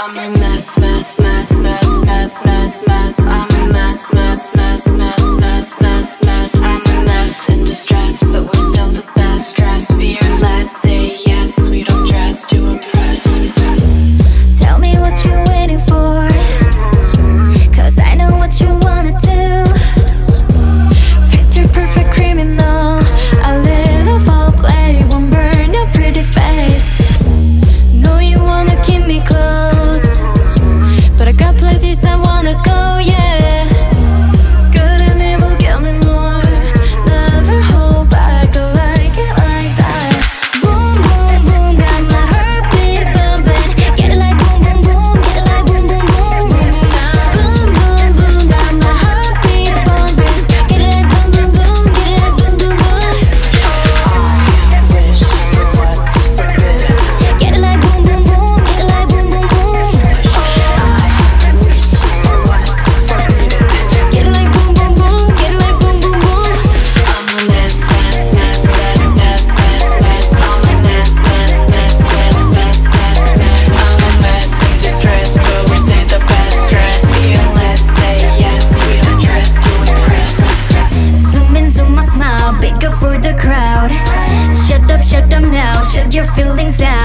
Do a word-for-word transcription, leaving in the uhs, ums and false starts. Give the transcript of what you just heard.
I'm a mess, mess, mess, mess, mess, mess, mess. I'm a mess, mess, mess, mess, mess, mess, mess. I'm a mess in distress, but we're still the best. Dress fearless, say yes. We don't dress to impress. Tell me what you're waiting for, 'cause I know what you wanna do. Picture perfect criminal, a little foreplay won't burn your pretty face. Know you wanna keep me close, but I got places I wanna go, yeah. Good and evil, give me more. Never hold back, I like it like that. Boom, boom, boom, got my heartbeat bumping. Get it like boom, boom, boom, get it like boom, boom, boom. Boom, boom, boom, got my heartbeat bumping. Get it like boom, boom, boom, get it like boom, boom, boom. I wish for what's forbidden. Get it like boom, boom, boom, get it like boom, boom, boom. I wish for what's forbidden. Get it like boom, boom, boom, get it like boom, boom, boom. I'm a mess, mess, mess, mess, mess, mess, mess. I'm a mess, mess, mess, mess, mess, mess, mess. I'm a mess in distress, but we say the best. Dress fearless, say yes. We don't dress to impress. Zoom in, zoom my smile, bigger for the crowd. Shut up, shut up now, shut your feelings out.